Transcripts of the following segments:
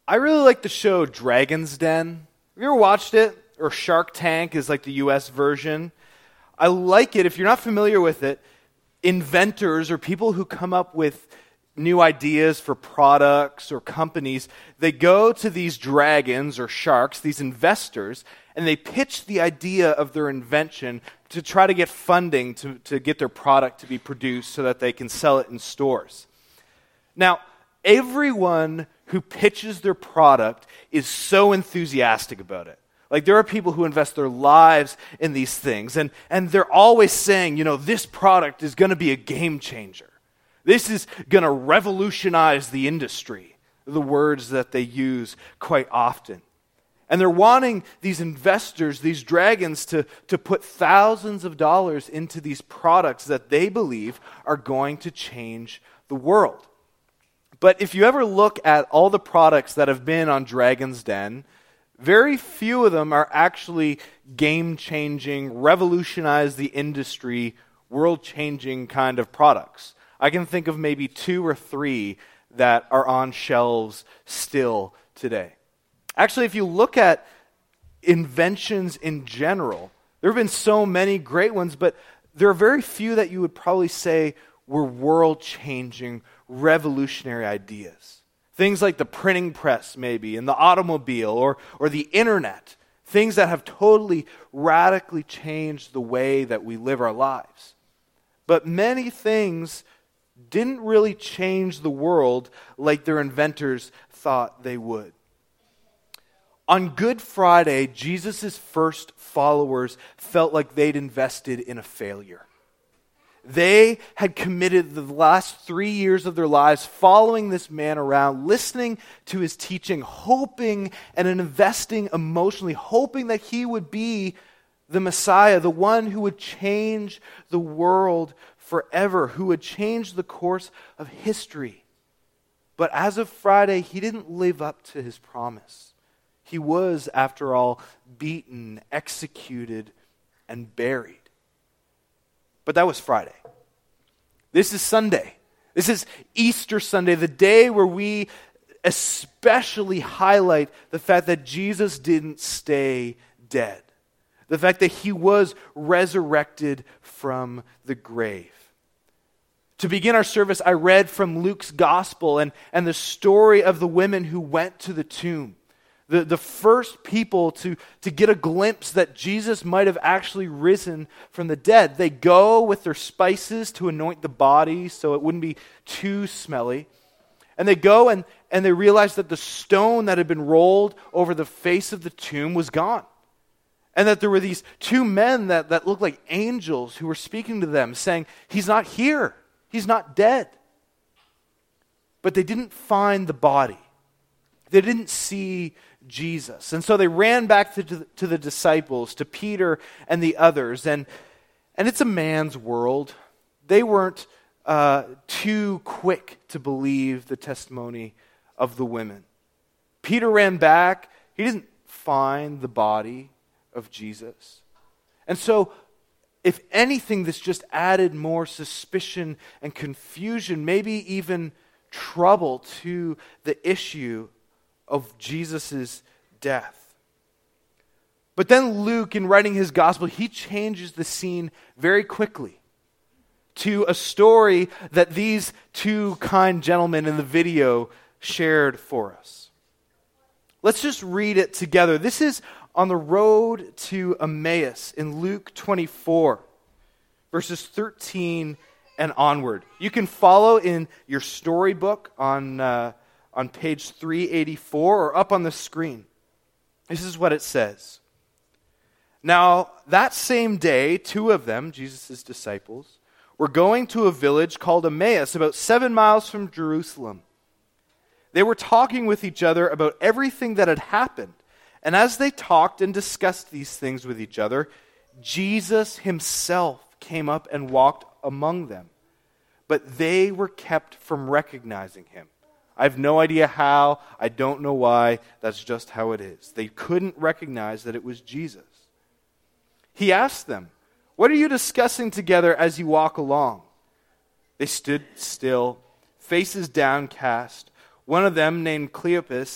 I really like the show Dragon's Den. Have you ever watched it? Or Shark Tank is like the US version. I like it. If you're not familiar with it, inventors or people who come up with new ideas for products or companies, they go to these dragons or sharks, these investors, and they pitch the idea of their invention to try to get funding to get their product to be produced so that they can sell it in stores. Now, everyone who pitches their product is so enthusiastic about it. Like, there are people who invest their lives in these things, and they're always saying, this product is going to be a game changer. This is going to revolutionize the industry, the words that they use quite often. And they're wanting these investors, these dragons, to put thousands of dollars into these products that they believe are going to change the world. But if you ever look at all the products that have been on Dragon's Den, very few of them are actually game-changing, revolutionize the industry, world-changing kind of products. I can think of maybe 2 or 3 that are on shelves still today. Actually, if you look at inventions in general, there have been so many great ones, but there are very few that you would probably say were world-changing, revolutionary ideas. Things like the printing press, maybe, and the automobile, or the internet. Things that have totally, radically changed the way that we live our lives. But many things didn't really change the world like their inventors thought they would. On Good Friday, Jesus' first followers felt like they'd invested in a failure. They had committed the last 3 years of their lives following this man around, listening to his teaching, hoping and investing emotionally, hoping that he would be the Messiah, the one who would change the world forever, who would change the course of history. But as of Friday, he didn't live up to his promise. He was, after all, beaten, executed, and buried. But that was Friday. This is Sunday. This is Easter Sunday, the day where we especially highlight the fact that Jesus didn't stay dead. The fact that he was resurrected from the grave. To begin our service, I read from Luke's gospel and the story of the women who went to the tomb. The first people to get a glimpse that Jesus might have actually risen from the dead. They go with their spices to anoint the body so it wouldn't be too smelly. And they go and they realize that the stone that had been rolled over the face of the tomb was gone. And that there were these 2 men that looked like angels who were speaking to them, saying, "He's not here. He's not dead." But they didn't find the body. They didn't see Jesus. And so they ran back to the disciples, to Peter and the others. And it's a man's world. They weren't too quick to believe the testimony of the women. Peter ran back. He didn't find the body of Jesus. And so, if anything, this just added more suspicion and confusion, maybe even trouble to the issue of Jesus' death. But then Luke, in writing his gospel, he changes the scene very quickly to a story that these 2 kind gentlemen in the video shared for us. Let's just read it together. This is on the road to Emmaus in Luke 24, verses 13 and onward. You can follow in your storybook on page 384 or up on the screen. This is what it says. Now, that same day, 2 of them, Jesus' disciples, were going to a village called Emmaus, about 7 miles from Jerusalem. They were talking with each other about everything that had happened. And as they talked and discussed these things with each other, Jesus himself came up and walked among them. But they were kept from recognizing him. I have no idea how. I don't know why. That's just how it is. They couldn't recognize that it was Jesus. He asked them, "What are you discussing together as you walk along?" They stood still, faces downcast. One of them, named Cleopas,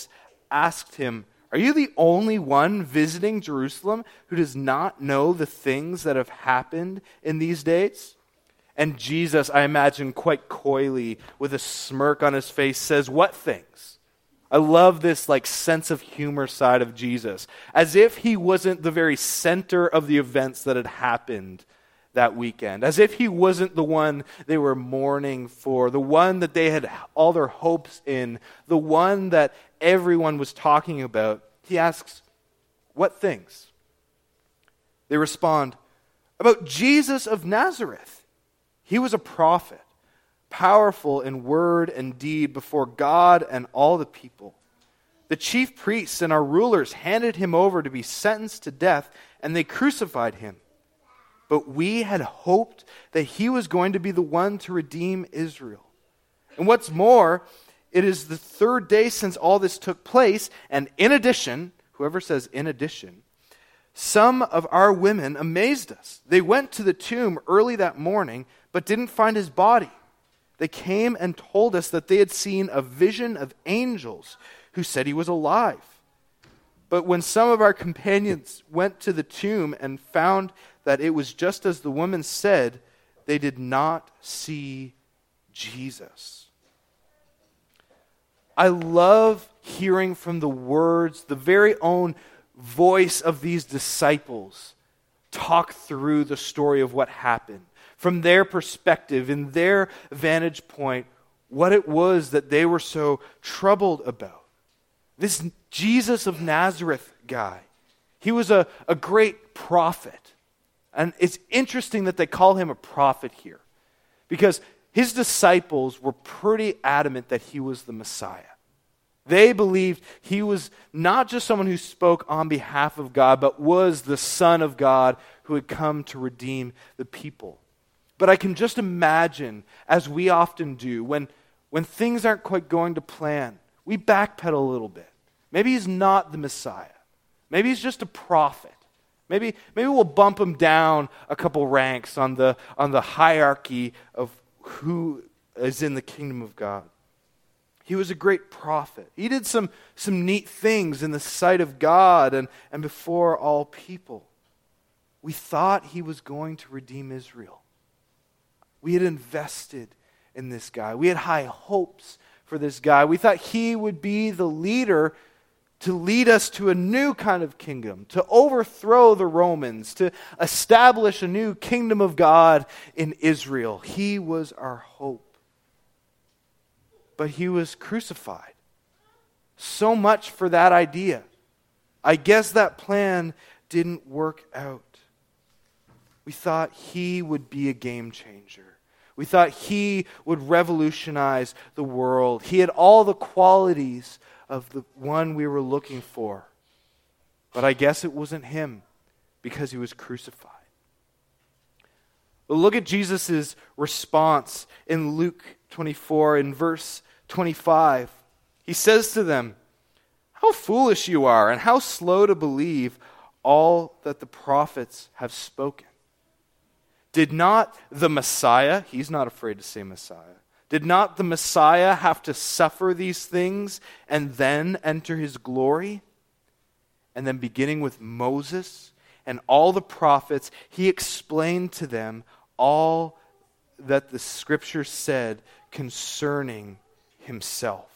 asked him, "Are you the only one visiting Jerusalem who does not know the things that have happened in these days?" And Jesus, I imagine quite coyly, with a smirk on his face, says, "What things?" I love this sense of humor side of Jesus, as if he wasn't the very center of the events that had happened that weekend, as if he wasn't the one they were mourning for, the one that they had all their hopes in, the one that everyone was talking about. He asks, "What things?" They respond, "About Jesus of Nazareth. He was a prophet, powerful in word and deed before God and all the people. The chief priests and our rulers handed him over to be sentenced to death, and they crucified him. But we had hoped that he was going to be the one to redeem Israel. And what's more, it is the third day since all this took place, and in addition," whoever says in addition, "some of our women amazed us. They went to the tomb early that morning, but didn't find his body. They came and told us that they had seen a vision of angels who said he was alive. But when some of our companions went to the tomb and found that it was just as the woman said, they did not see Jesus." I love hearing from the words, the very own voice of these disciples talk through the story of what happened. From their perspective, in their vantage point, what it was that they were so troubled about. This Jesus of Nazareth guy, he was a great prophet. And it's interesting that they call him a prophet here, because his disciples were pretty adamant that he was the Messiah. They believed he was not just someone who spoke on behalf of God, but was the Son of God who had come to redeem the people. But I can just imagine, as we often do, when things aren't quite going to plan, we backpedal a little bit. Maybe he's not the Messiah. Maybe he's just a prophet. Maybe we'll bump him down a couple ranks on the hierarchy of who is in the kingdom of God. He was a great prophet. He did some neat things in the sight of God and before all people. We thought he was going to redeem Israel. We had invested in this guy. We had high hopes for this guy. We thought he would be the leader to lead us to a new kind of kingdom, to overthrow the Romans, to establish a new kingdom of God in Israel. He was our hope. But he was crucified. So much for that idea. I guess that plan didn't work out. We thought he would be a game changer. We thought he would revolutionize the world. He had all the qualities of the one we were looking for. But I guess it wasn't him, because he was crucified. But look at Jesus' response in Luke 24 in verse 25. He says to them, "How foolish you are, and how slow to believe all that the prophets have spoken. Did not the Messiah," he's not afraid to say Messiah, "did not the Messiah have to suffer these things and then enter his glory?" And then beginning with Moses and all the prophets, he explained to them all that the scripture said concerning himself.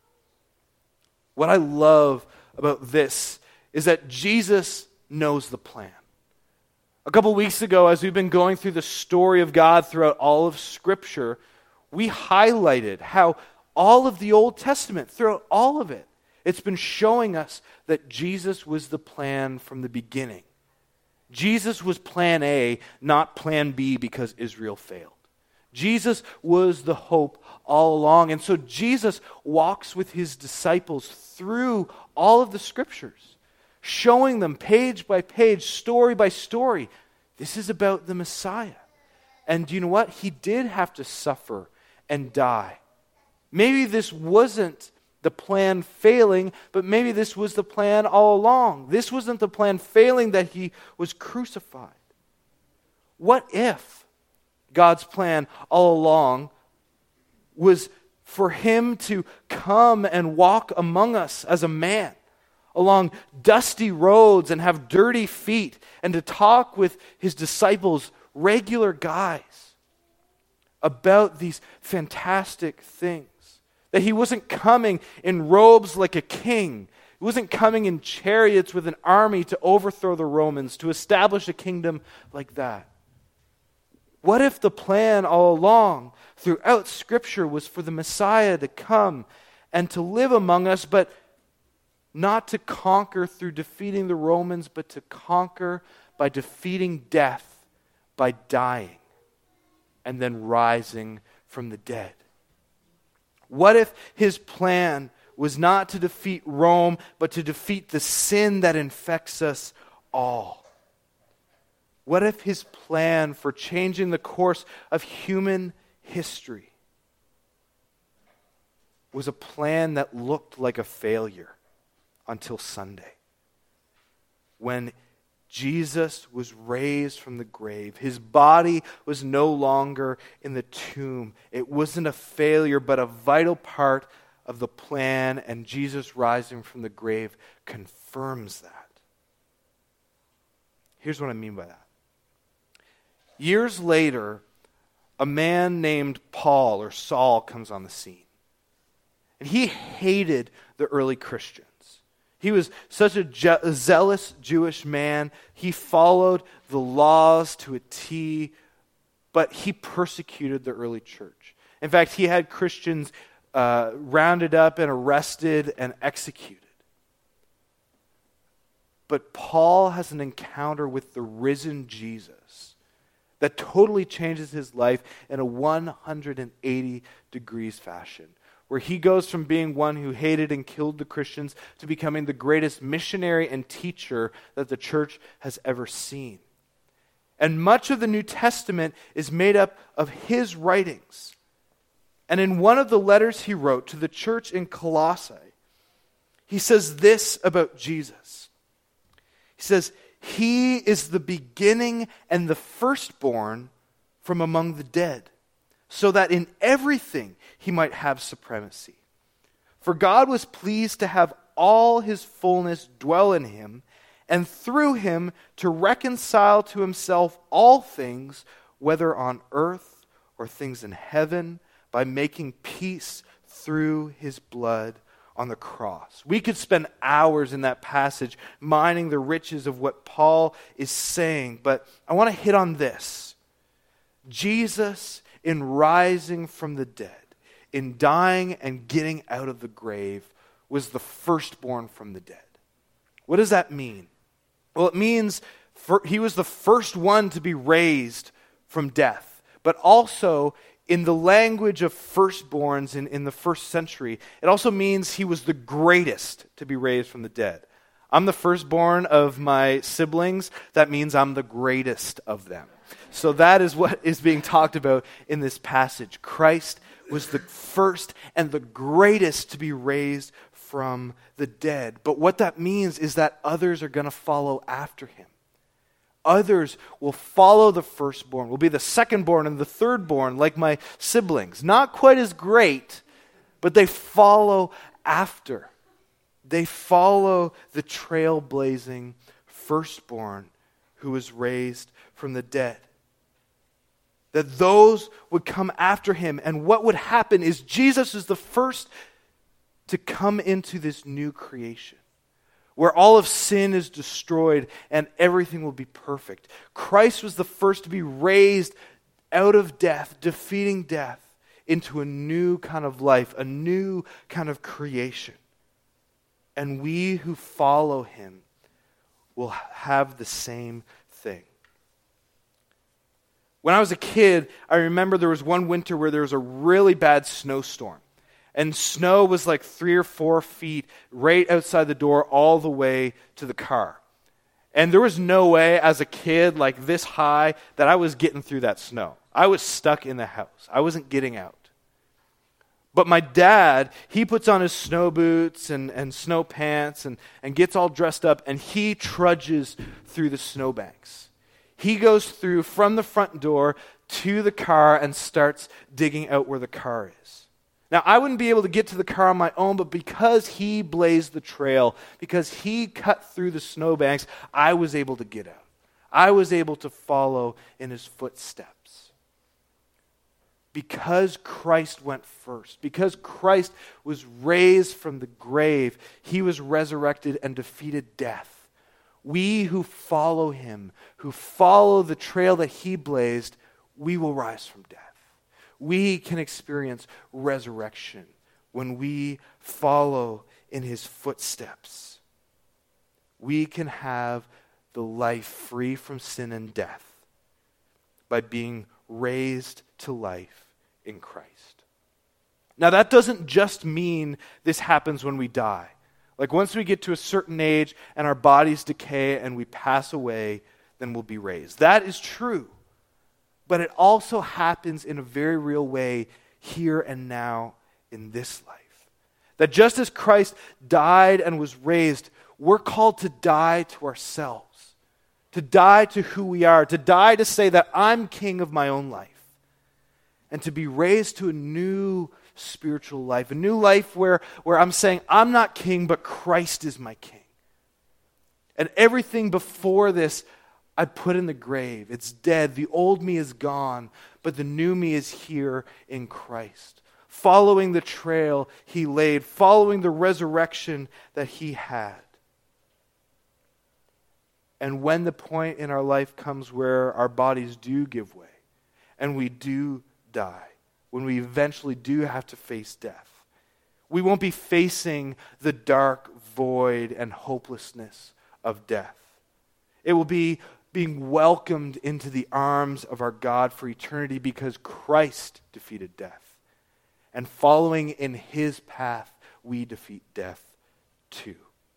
What I love about this is that Jesus knows the plan. A couple weeks ago, as we've been going through the story of God throughout all of Scripture, we highlighted how all of the Old Testament, throughout all of it, it's been showing us that Jesus was the plan from the beginning. Jesus was plan A, not plan B, because Israel failed. Jesus was the hope all along. And so Jesus walks with his disciples through all of the Scriptures, showing them page by page, story by story, this is about the Messiah. And do you know what? He did have to suffer and die. Maybe this wasn't the plan failing, but maybe this was the plan all along. This wasn't the plan failing that he was crucified. What if God's plan all along was for him to come and walk among us as a man along dusty roads and have dirty feet, and to talk with his disciples, regular guys, about these fantastic things. That he wasn't coming in robes like a king. He wasn't coming in chariots with an army to overthrow the Romans, to establish a kingdom like that. What if the plan all along, throughout Scripture, was for the Messiah to come and to live among us, but not to conquer through defeating the Romans, but to conquer by defeating death, by dying, and then rising from the dead? What if his plan was not to defeat Rome, but to defeat the sin that infects us all? What if his plan for changing the course of human history was a plan that looked like a failure until Sunday, when Jesus was raised from the grave? His body was no longer in the tomb. It wasn't a failure, but a vital part of the plan, and Jesus rising from the grave confirms that. Here's what I mean by that. Years later, a man named Paul or Saul comes on the scene. And he hated the early Christians. He was such a zealous Jewish man. He followed the laws to a T, but he persecuted the early church. In fact, he had Christians rounded up and arrested and executed. But Paul has an encounter with the risen Jesus that totally changes his life in a 180 degrees fashion, where he goes from being one who hated and killed the Christians to becoming the greatest missionary and teacher that the church has ever seen. And much of the New Testament is made up of his writings. And in one of the letters he wrote to the church in Colossae, he says this about Jesus. He says, "He is the beginning and the firstborn from among the dead, so that in everything he might have supremacy. For God was pleased to have all his fullness dwell in him, and through him to reconcile to himself all things, whether on earth or things in heaven, by making peace through his blood on the cross." We could spend hours in that passage mining the riches of what Paul is saying, but I want to hit on this. Jesus, in rising from the dead, in dying and getting out of the grave, was the firstborn from the dead. What does that mean? Well, it means he was the first one to be raised from death, but also in the language of firstborns in the first century, it also means he was the greatest to be raised from the dead. I'm the firstborn of my siblings. That means I'm the greatest of them. So that is what is being talked about in this passage. Christ was the first and the greatest to be raised from the dead. But what that means is that others are going to follow after him. Others will follow the firstborn, will be the secondborn and the thirdborn, like my siblings. Not quite as great, but they follow after. They follow the trailblazing firstborn who was raised from the dead. That those would come after him. And what would happen is Jesus is the first to come into this new creation, where all of sin is destroyed and everything will be perfect. Christ was the first to be raised out of death, defeating death, into a new kind of life, a new kind of creation. And we who follow him will have the same thing. When I was a kid, I remember there was one winter where there was a really bad snowstorm. And snow was like 3 or 4 feet right outside the door all the way to the car. And there was no way as a kid like this high that I was getting through that snow. I was stuck in the house. I wasn't getting out. But my dad, he puts on his snow boots and snow pants and gets all dressed up, and he trudges through the snowbanks. He goes through from the front door to the car and starts digging out where the car is. Now, I wouldn't be able to get to the car on my own, but because he blazed the trail, because he cut through the snowbanks, I was able to get out. I was able to follow in his footsteps. Because Christ went first, because Christ was raised from the grave, he was resurrected and defeated death. We who follow him, who follow the trail that he blazed, we will rise from death. We can experience resurrection when we follow in his footsteps. We can have the life free from sin and death by being raised to life in Christ. Now, that doesn't just mean this happens when we die. Like once we get to a certain age and our bodies decay and we pass away, then we'll be raised. That is true. But it also happens in a very real way here and now in this life. That just as Christ died and was raised, we're called to die to ourselves, to die to who we are, to die to say that I'm king of my own life, and to be raised to a new spiritual life, a new life where I'm saying I'm not king, but Christ is my king. And everything before this, I put in the grave. It's dead. The old me is gone, but the new me is here in Christ. Following the trail he laid, following the resurrection that he had. And when the point in our life comes where our bodies do give way, and we do die, when we eventually do have to face death, we won't be facing the dark void and hopelessness of death. It will be being welcomed into the arms of our God for eternity because Christ defeated death. And following in his path, we defeat death too.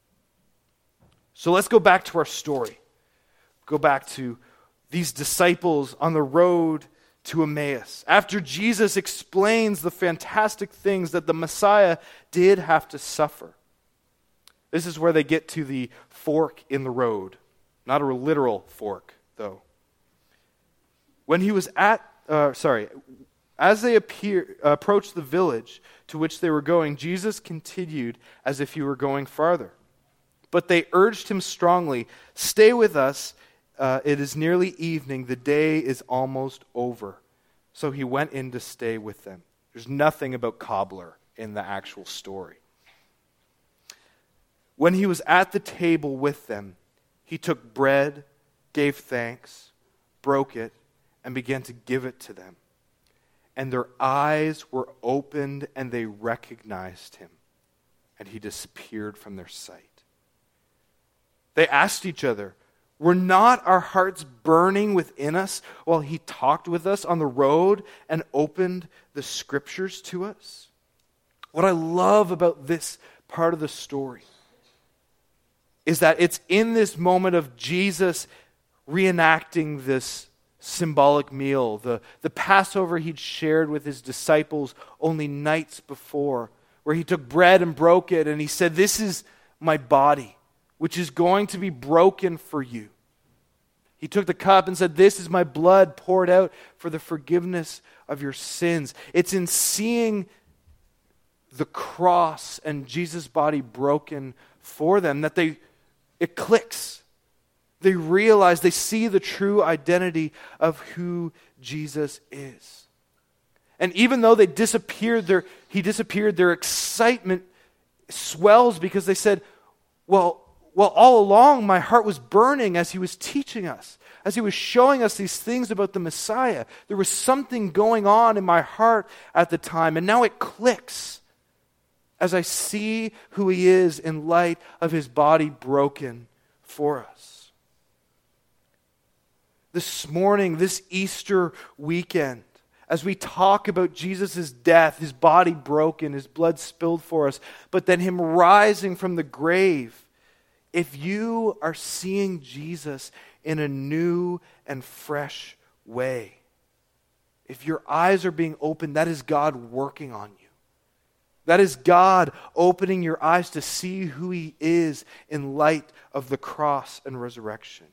So let's go back to our story. Go back to these disciples on the road to Emmaus. After Jesus explains the fantastic things that the Messiah did have to suffer. This is where they get to the fork in the road. Not a literal fork, though. When he was as they approached the village to which they were going, Jesus continued as if he were going farther. But they urged him strongly, "Stay with us. It is nearly evening. The day is almost over." So he went in to stay with them. There's nothing about cobbler in the actual story. When he was at the table with them, he took bread, gave thanks, broke it, and began to give it to them. And their eyes were opened and they recognized him, and he disappeared from their sight. They asked each other, "Were not our hearts burning within us while he talked with us on the road and opened the scriptures to us?" What I love about this part of the story is that it's in this moment of Jesus reenacting this symbolic meal, the Passover he'd shared with his disciples only nights before, where he took bread and broke it and he said, "This is my body, which is going to be broken for you." He took the cup and said, "This is my blood poured out for the forgiveness of your sins." It's in seeing the cross and Jesus' body broken for them that it clicks. They realize, they see the true identity of who Jesus is. And even though he disappeared, their excitement swells because they said, well, all along my heart was burning as he was teaching us, as he was showing us these things about the Messiah. There was something going on in my heart at the time, and now it clicks as I see who he is in light of his body broken for us. This morning, this Easter weekend, as we talk about Jesus' death, his body broken, his blood spilled for us, but then him rising from the grave, if you are seeing Jesus in a new and fresh way, if your eyes are being opened, that is God working on you. That is God opening your eyes to see who he is in light of the cross and resurrection.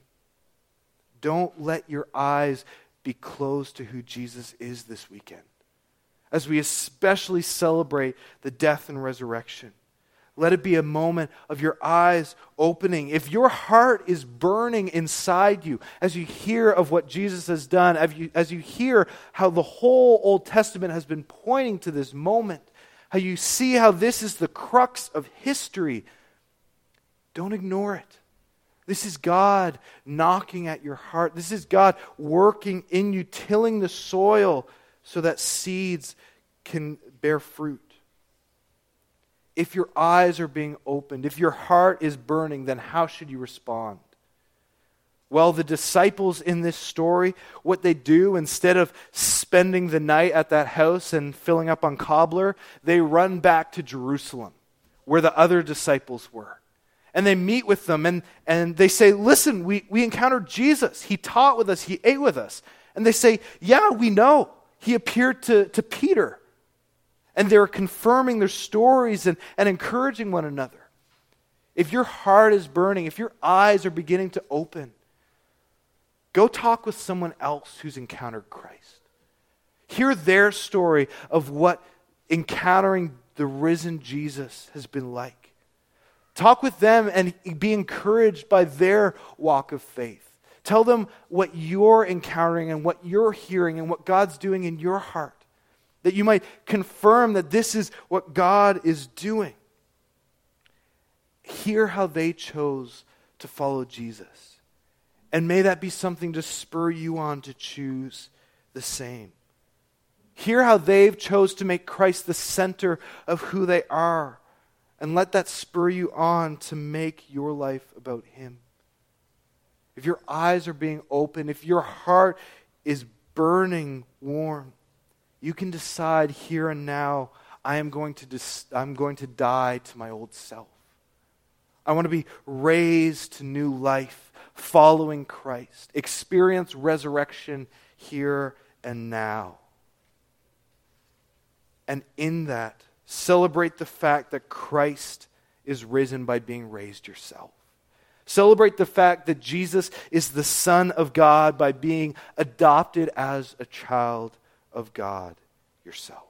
Don't let your eyes be closed to who Jesus is this weekend. as we especially celebrate the death and resurrection. Let it be a moment of your eyes opening. If your heart is burning inside you as you hear of what Jesus has done, as you hear how the whole Old Testament has been pointing to this moment, how you see how this is the crux of history, don't ignore it. This is God knocking at your heart. This is God working in you, tilling the soil so that seeds can bear fruit. If your eyes are being opened, if your heart is burning, then how should you respond? Well, the disciples in this story, what they do, instead of spending the night at that house and filling up on cobbler, they run back to Jerusalem, where the other disciples were. And they meet with them, and they say, listen, we encountered Jesus. He taught with us. He ate with us. And they say, yeah, we know. He appeared to Peter. And they're confirming their stories and encouraging one another. If your heart is burning, if your eyes are beginning to open, go talk with someone else who's encountered Christ. Hear their story of what encountering the risen Jesus has been like. Talk with them and be encouraged by their walk of faith. Tell them what you're encountering and what you're hearing and what God's doing in your heart, that you might confirm that this is what God is doing. Hear how they chose to follow Jesus. And may that be something to spur you on to choose the same. Hear how they've chose to make Christ the center of who they are. And let that spur you on to make your life about Him. If your eyes are being opened, if your heart is burning warm, you can decide here and now, I'm going to die to my old self. I want to be raised to new life, following Christ. Experience resurrection here and now. And in that, celebrate the fact that Christ is risen by being raised yourself. Celebrate the fact that Jesus is the Son of God by being adopted as a child of God yourself.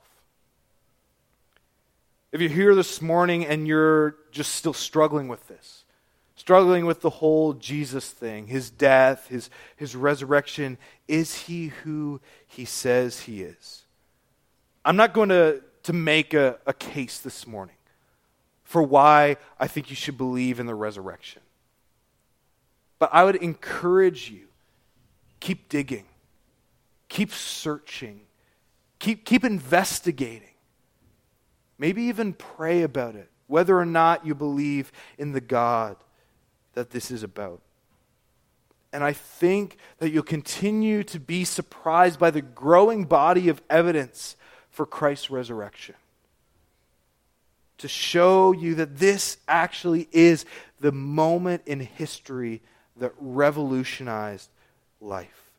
If you're here this morning and you're just still struggling with this, struggling with the whole Jesus thing, His death, His resurrection, is He who He says He is? I'm not going to make a case this morning for why I think you should believe in the resurrection. But I would encourage you, keep digging, keep searching, keep investigating. Maybe even pray about it, whether or not you believe in the God that this is about. And I think that you'll continue to be surprised by the growing body of evidence for Christ's resurrection, to show you that this actually is the moment in history that revolutionized life.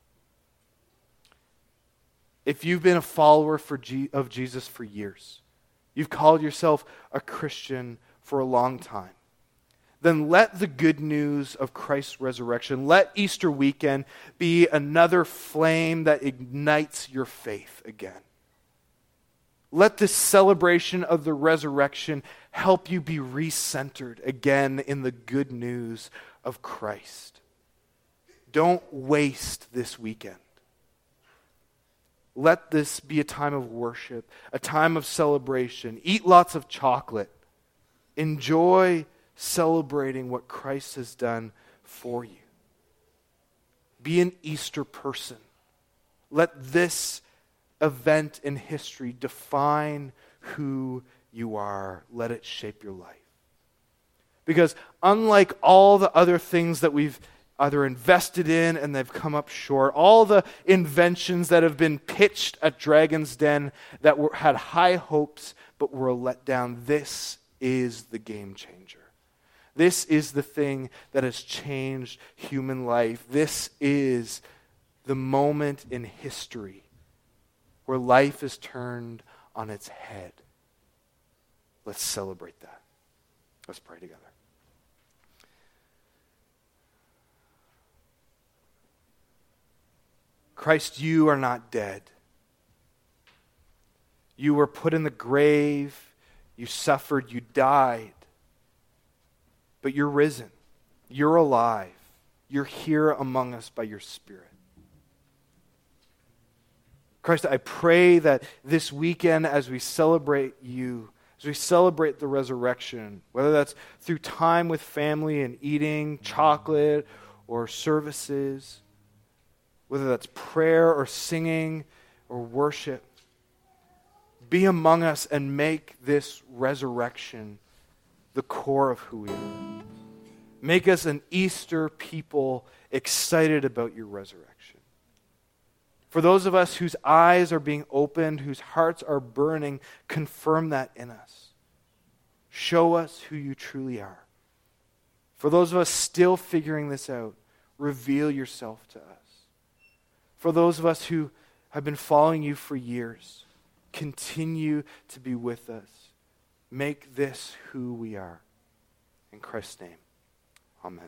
If you've been a follower of Jesus for years, you've called yourself a Christian for a long time, then let the good news of Christ's resurrection, let Easter weekend be another flame that ignites your faith again. Let this celebration of the resurrection help you be recentered again in the good news of Christ. Don't waste this weekend. Let this be a time of worship, a time of celebration. Eat lots of chocolate. Enjoy celebrating what Christ has done for you. Be an Easter person. Let this event in history define who you are. Let it shape your life. Because unlike all the other things that we've either invested in and they've come up short, all the inventions that have been pitched at Dragon's Den that had high hopes but were a letdown, this is the game changer. This is the thing that has changed human life. This is the moment in history where life is turned on its head. Let's celebrate that. Let's pray together. Christ, you are not dead. You were put in the grave. You suffered. You died. But you're risen. You're alive. You're here among us by your Spirit. Christ, I pray that this weekend as we celebrate you, as we celebrate the resurrection, whether that's through time with family and eating chocolate or services, whether that's prayer or singing or worship, be among us and make this resurrection the core of who we are. Make us an Easter people excited about your resurrection. For those of us whose eyes are being opened, whose hearts are burning, confirm that in us. Show us who you truly are. For those of us still figuring this out, reveal yourself to us. For those of us who have been following you for years, continue to be with us. Make this who we are. In Christ's name, amen.